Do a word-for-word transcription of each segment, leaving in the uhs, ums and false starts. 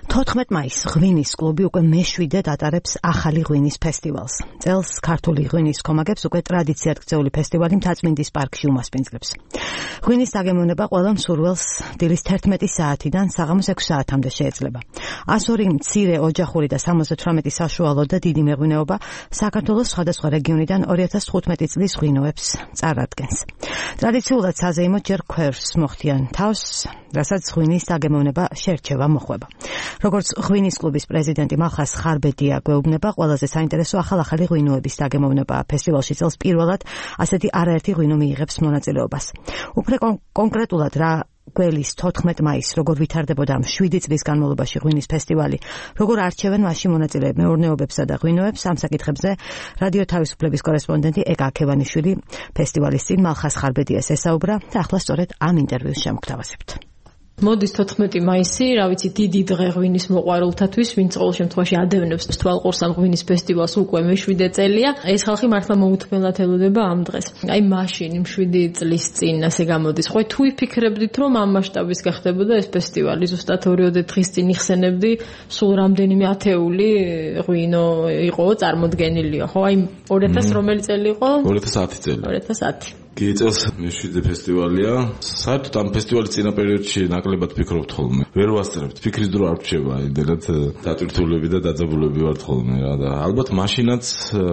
თოთხმეტ მაისს ღვინის კლუბი უკვე მეშვიდედ ატარებს ახალი ღვინის ფესტივალს. წელს ქართული ღვინის კომაგებს უკვე ტრადიციად ქცეული ფესტივალი მთაწმინდის პარკში უმასპინძლებს. ღვინის დაგემოვნება ყველა მსურველს დილის თერთმეტი საათიდან საღამოს ექვსი საათამდე შეეძლება. ათს ორი მცირე ოჯახური და სამოცდათვრამეტი საშუალო და დიდი მეღვინეობა საქართველოს სხვადასხვა რეგიონიდან ორი ათას თხუთმეტი წლის ღვინოებს წარადგენს. ტრადიციულად საზეიმოდ ჯერ ქვევრს მოხდიან თავს, რასაც ღვინის დაგემოვნება შერჩევა მოხვება. როგორც ღვინის კლუბის პრეზიდენტი მალხას ხარბედია გვეუბნება, ყველაზე საინტერესო ახალ-ახალი ღვინოების დაგემოვნება ფესტივალში წელს პირველად ასეთი არაერთი ღვინო მიიღებს მონაწილეობას. უფრო კონკრეტულად რა გველის თოთხმეტ მაისს როგორ ვითარდებოდა ამ შვიდი წლის განმავლობაში ღვინის ფესტივალი, როგორ არჩევენ მასში მონაწილე მეურნეობებსა და ღვინოებს, ამ საკითხებზე რადიო თავისუფლების კორესპონდენტი ეკა ქევანიშვილი ფესტივალის წინ მალხას ხარბედიას ესაუბრა და ახლა სწორედ ამ ინტერვიუს შემოგთავაზებთ. მოდის თოთხმეტი მაისი, რა ვიცი, დიდი დღე ღვინის მოყვარულთათვის, ვინც ყოველ შემთხვევაში ადევნებს თვალყურს ამ ღვინის ფესტივალს უკვე მეშვიდე წელია. ეს ხალხი მართლა მოუთმენლად ელოდება ამ დღეს. აი მაშინ იმ შვიდი წლის წინ ასე გამოდის. ხო, თუ იფიქრებდით, რომ ამ მასშტაბის გახდებოდა ეს ფესტივალი, ზუსტად ორი-ოთხ დღის წინ იხსენებდი, სულ რამდენიმე ათეული ღვინო იყო წარმოდგენილია, ხო? აი ორი ათას რომელი წელი იყო? ორი ათას ათი წელი. ორი ათას ათი. კი, წელს მეშვიდე ფესტივალია. საერთოდ ამ ფესტივალის წინა პერიოდში ნაკლებად ფიქრობთ ხოლმე. ვერ ვასწრებთ, ფიქრის დრო არ რჩება, იმდენად დატვირთულები და დაძაბულები ვართ ხოლმე რა და ალბათ მაშინაც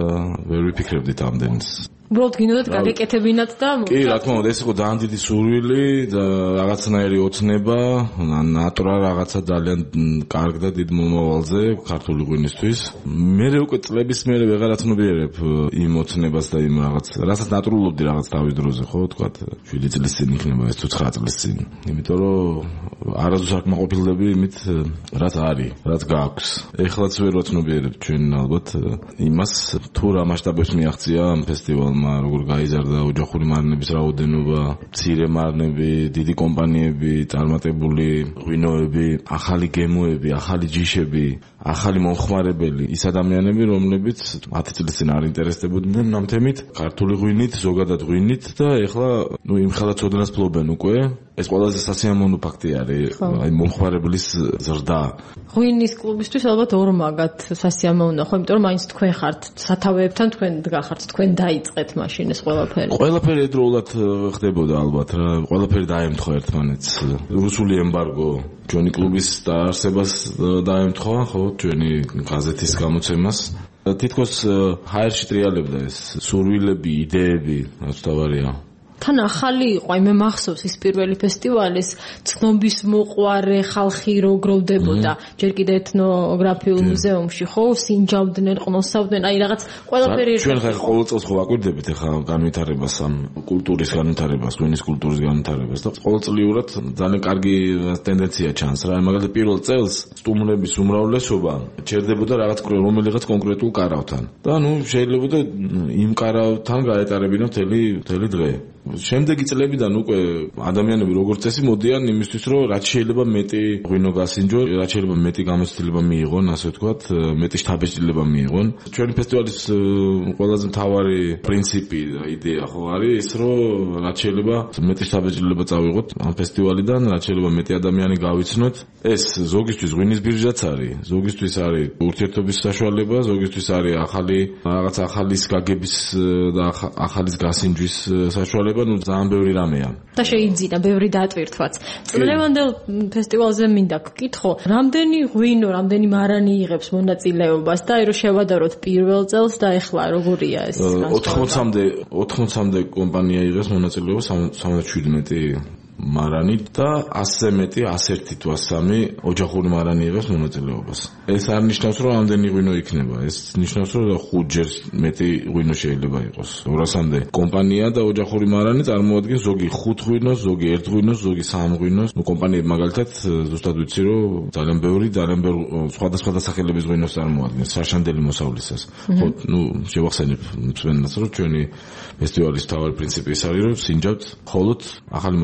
ვერ ვიფიქრებდით ამდენს. უბრალოდ გინდათ გაგეკეთებინათ და კი, რა თქმა უნდა, ეს იყო ძალიან დიდი სურვილი და რაღაცნაირი ოცნება, ნატრა რაღაცა ძალიან კარგ და დიდ მომავალზე ქართული ღვინისთვის. მე უკვე წლების მერე ვეღარ აცნობიერებ იმ ოცნებას და იმ რაღაც, რასაც ნატრულობდი რაღაც თავის დროზე, ხო, თქვა, შვიდი წლის წინ იქნება ეს თუ ცხრა წლის წინ. იმიტომ რომ არასდროს არ კმაყოფილდები იმით, რაც არის, რაც გააქვს. ეხლაც ვერ ვაცნობიერებ ჩვენ ალბათ იმას, თუ რა მასშტაბებს მიაღწია ამ ფესტივალს. როგორ გაიზარდა ოჯახური მარნების რაოდენობა, მცირე მარნები, დიდი კომპანიები, წარმატებული ღვინოები, ახალი გემოები, ახალი ჯიშები, ახალი მომხმარებელი, ის ადამიანები, რომლებიც ათი წლის წინ არ ინტერესდებოდნენ ამ თემით, ქართული ღვინით, ზოგადად ღვინით და ეხლა ნუ იმ ხელად ცოდნას ფლობენ უკვე. ეს ყველაზე სასიამოვნო ფაქტი არის, აი მომხმარებლის ზრდა. ღვინის კლუბისთვის ალბათ ორმაგად სასიამოვნო, ხო, იმიტომ რომ მაინც თქვენ ხართ სათავეებთან, თქვენ დგახართ, თქვენ დაიწყეთ მაშინ ეს ყველაფერი. ყველაფერი ერთდროულად ხდებოდა ალბათ რა, ყველაფერი დაემთხვა ერთმანეთს. რუსული ემბარგო ჩვენი კლუბის დაარსებას დაემთხვა, ხო, ჩვენი გაზეთის გამოცემას. თითქოს ჰაერში ტრიალებდა ეს სურვილები, იდეები, რაც თავარია. თან ახალი იყო, აი მე მახსოვს ის პირველი ფესტივალის ცნობის მოყვარე ხალხი რო გროვდებოდა, ჯერ კიდე ეთნოგრაფიულ მუზეუმში, ხო, სინჯავდნენ, ყნოსავდნენ, აი რაღაც ყველაფერი ერთ. ჩვენ ხა ყოველ წელს ხო ვაკვირდებით ახლა განვითარებას ამ კულტურის განვითარებას, ღვინის კულტურის განვითარებას და ყოველწლიურად ძალიან კარგი ტენდენცია ჩანს რა. მაგალითად პირველ წელს სტუმრების უმრავლესობა ჩერდებოდა რაღაც რომელიღაც კონკრეტულ კარავთან. და ნუ შეიძლება იმ კარავთან გაეტარებინა მთელი მთელი დღე. შემდეგი წლებიდან უკვე ადამიანები როგორც წესი მოდიან იმისთვის, რომ რაც შეიძლება მეტი ღვინო გასინჯონ, რაც შეიძლება მეტი გამოცდილება მიიღონ, ასე ვთქვათ, მეტი შთაბეჭდილება მიიღონ. ჩვენი ფესტივალის ყველაზე მთავარი პრინციპი და იდეა ხო არის ის, რომ რაც შეიძლება მეტი შთაბეჭდილება წავიღოთ ამ ფესტივალიდან, რაც შეიძლება მეტი ადამიანი გავიცნოთ. ეს ზოგისთვის ღვინის ბირჟაც არის, ზოგისთვის არის ურთიერთობის საშუალება, ზოგისთვის არის ახალი რაღაც ახალის გაგების და ახალის გასინჯვის საშუალება. ნუ ძალიან ბევრი რამეა. და შეიძინა ბევრი დატვირთვაც. წლევანდელ ფესტივალზე მინდა გკითხო, რამდენი ღვინო, რამდენი მარანი იღებს მონაწილეობას და აი რომ შევადაროთ პირველ წელს და ეხლა როგორია ეს? ოთხმოცამდე ოთხმოცამდე კომპანია იღებს მონაწილეობას, სამოცდაშვიდმეტი მარანი და ასზე მეტი, ასი ერთი თუ ასი სამი ოჯახური მარანი იღებს მონაწილეობას. ეს არ ნიშნავს, რომ ამდენი ღვინო იქნება. ეს ნიშნავს, რომ ხუთჯერ მეტი ღვინო შეიძლება იყოს. ორასამდე კომპანია და ოჯახური მარანი წარმოადგენს ზოგი ხუთ ღვინოს, ზოგი ერთ ღვინოს, ზოგი სამ ღვინოს. ნუ კომპანიები მაგალითად ზუსტად ვიცი, რომ ძალიან ბევრი, ძალიან ბევრი სხვადასხვა დასახელების ღვინოს წარმოადგენს საშანდელი მოსავლისას. ხო, ნუ შევახსენებ მსმენელს, რომ ჩვენი ფესტივალის მთავარი პრინციპი ის არის, რომ სინჯავთ მხოლოდ ახალი მოსავლის ღვინოს.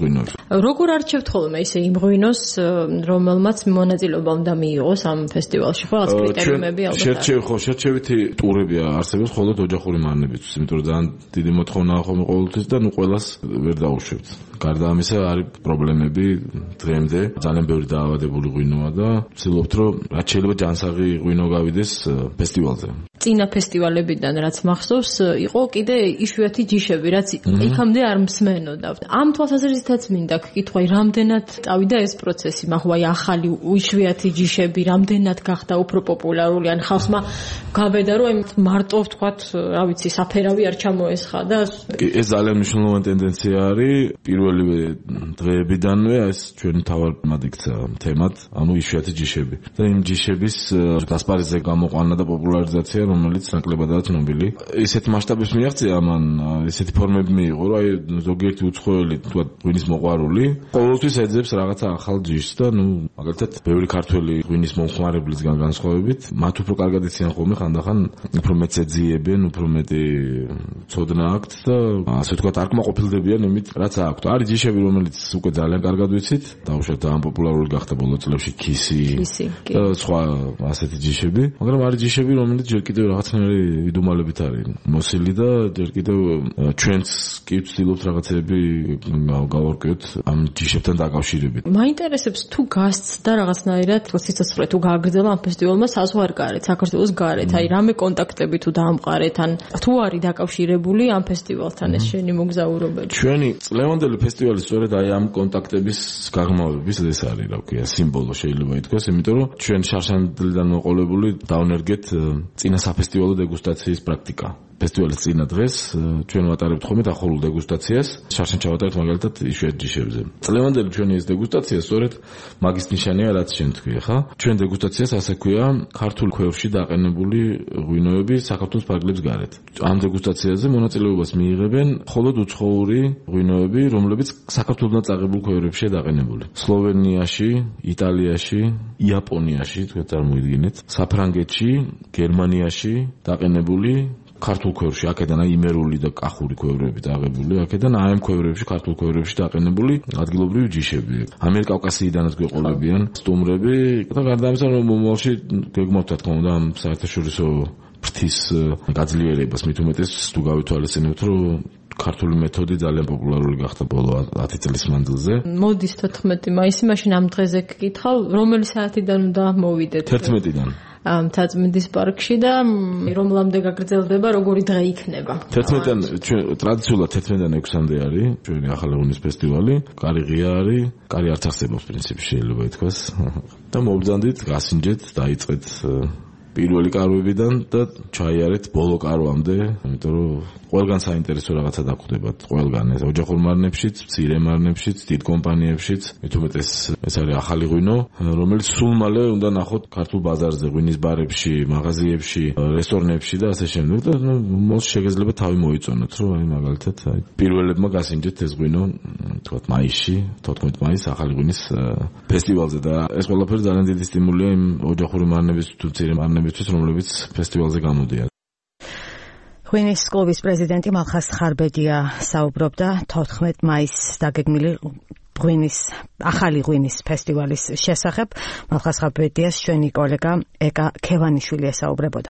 ღვინოებს. როგორ არჩევთ ხოლმე ისე იმ ღვინოს, რომელმაც მონაწილეობა უნდა მიიღოს ამ ფესტივალში? ყველას კრიტერიუმები ალბათ. შერჩევი ხო, შერჩევითი ტურები არსებობს მხოლოდ ოჯახური მარნებისთვის, იმიტომ რომ ძალიან დიდი მოთხოვნაა ხოლმე ყოველთვის და ნუ ყველას ვერ დაუშვებთ. გარდა ამისა არის პრობლემები დღემდე, ძალიან ბევრი დაავადებული ღვინოა და ვცდილობთ რომ რაც შეიძლება ჯანსაღი ღვინო გავიდეს ფესტივალზე. წინა ფესტივალებიდან რაც მახსოვს, იყო კიდე იშვიათი ჯიშები, რაც იქამდე არ მსმენოდა. ამ თვალსაზრისითაც მინდა გკითხვა, რამდენად წავიდა ეს პროცესი, მახვაი ახალი იშვიათი ჯიშები, რამდენად გახდა უფრო პოპულარული, ან ხალხმა გაბედა რომ მარტო ვთქვათ, რა ვიცი, საფერავი არ ჩამოესხა და ეს ძალიან მნიშვნელოვანი ტენდენცია არის. პირველივე დღეებიდანვე ეს ჩვენი თავად იქცა თემად, ანუ იშვიათი ჯიშები. და იმ ჯიშების გასპარეზზე გამოყვანა და პოპულარიზაცია, რომელიც ნაკლებადაა ცნობილი. ისეთი მასშტაბებს მიაღწია ამან, ისეთი ფორმები მიიღო, რომ აი ზოგიერთი უცხოელი, თქვა, ღვინის მოყვარული, ყოველთვის ეძებს რაღაცა ახალ ჯიშს და ნუ მაგალითად, ბევრი ქართველი ღვინის მომხმარებლისგან განსხვავებით, მათ უფრო კარგად იციან ხოლმე ხანდახან, უფრო მეტ ეძიებენ, უფრო მეტი ცოდნა აქვთ და ასე ვთქვათ, არ კმაყოფილდებიან იმით, რაც აქვთ. არის ჯიშები, რომელიც უკვე ძალიან კარგად ვიცით, დაუშვათ ამ პოპულარული გახდა ბოლო წლებში ქისი და სხვა ასეთი ჯიშები, მაგრამ არის ჯიშები, რომელიც ჯერ კიდევ რაღაცნაირი იდუმალებით არის მოსილი და ჯერ კიდევ ჩვენც კი ვცდილობთ რაღაცები გავარკვიოთ ამ ჯიშებთან დაკავშირებით. მაინტერესებს თუ გასცდა რაღაცნაირად სიცოცხლე თუ გააგრძელა ამ ფესტივალმა საზღვარგარეთ, საქართველოს გარეთ, აი რამე კონტაქტები თუ დაამყარეთ, ან თუ არის დაკავშირებული ამ ფესტივალთან ეს შენი მოგზაურობები. ჩვენი წლევანდელი ფესტივალი სწორედ აი ამ კონტაქტების გაღრმავების ეს არის, რა ვქია, სიმბოლო შეიძლება ითქვას, იმიტომ რომ ჩვენ შარშანდლიდან მოყოლებული დავნერგეთ წინა საფესტივალო დეგუსტაციის პრაქტიკა. ფესტივალის წინა დღეს ჩვენ ვატარებთ ხოლმე დახურულ დეგუსტაციას, შარშან ჩავატარებთ მაგალითად იშვიათ ჯიშებზე. წლევანდელი ჩვენი ეს დეგუსტაცია სწორედ მაგის ნიშანია, რაც შენ თქვი, ხა? ჩვენ დეგუსტაციას ასე ქვია, ქართულ ქვევრში დაყენებული ღვინოები საქართველოს ფარგლებს გარეთ. ამ დეგუსტაციაზე მონაწილეობას მიიღებენ მხოლოდ უცხოური ღვინოები, რომლებიც საქართველოსთან წაღებულ ქვევრებშია დაყენებული. სლოვენიაში, იტალიაში, იაპონიაში, თქვენ წარმოიდგინეთ, საფრანგეთში, გერმანიაში დაყენებული ქართულ ქვევრში, აქედან აი იმერული და კახური ქვევრები დააღებული, აქედან აი ამ ქვევრებში, ქართულ ქვევრებში დაყენებული ადგილობრივი ჯიშები. ამიერკავკასიიდანაც გვეყოლებიან სტუმრები და გარდა ამისა, რომ მომავალში გეგმავთ, რა თქმა უნდა, ამ საერთაშორისო ფრთის გაძლიერებას, მით უმეტეს თუ გავითვალისწინებთ, რომ ქართული მეთოდი ძალიან პოპულარული გახდა ბოლო ათი წლის მანძილზე. მოდის თოთხმეტი მაისი, მაშინ ამ დღეზე გკითხავ, რომელი საათიდან უნდა მოვიდეთ? თერთმეტიდან. ამ თაწმინდის პარკში და რომლამდე გაგრძელდება, როგორი დღე იქნება? თერთმეტიდან ჩვენ ტრადიციულად თერთმეტიდან ექვსამდე არის ჩვენი ახალი ღვინის ფესტივალი. კარი ღია არის, კარი არც არსებობს პრინციპში შეიძლება ითქვას. და მოვბრძანდით, გასინჯეთ, დაიწყეთ პირველი კარვებიდან და ჩაიარეთ ბოლო კარვამდე, იმიტომ რომ ყველგან საინტერესო რაღაცა დაგვხვდებათ, ყველგან ეს ოჯახურ მარნებშიც, მცირე მარნებშიც, დიდ კომპანიებშიც, მით უმეტეს ეს არის ახალი ღვინო, რომელიც სულ მალე უნდა ნახოთ ქართულ ბაზარზე, ღვინის ბარებში, მაღაზიებში, რესტორნებში და ასე შემდეგ და მოს შეგეძლება თავი მოიწონოთ, რომ აი მაგალითად აი პირველებმა გასინჯეთ ეს ღვინო, თქვათ მაისში, თოთხმეტ მაისს ახალი ღვინის ფესტივალზე და ეს ყველაფერი ძალიან დიდი სტიმულია იმ ოჯახური მარნების თუ მცირე მარნებისთვის, რომლებიც ფესტივალზე გამოდიან. ღვინის კლუბის პრეზიდენტი მალხაზ ხარბედია საუბრობდა თოთხმეტ მაისს დაგეგმილი ღვინის ახალი ღვინის ფესტივალის შესახებ. მალხაზ ხარბედიას ჩვენი კოლეგა ეკა ქევანიშვილი ესაუბრებოდა.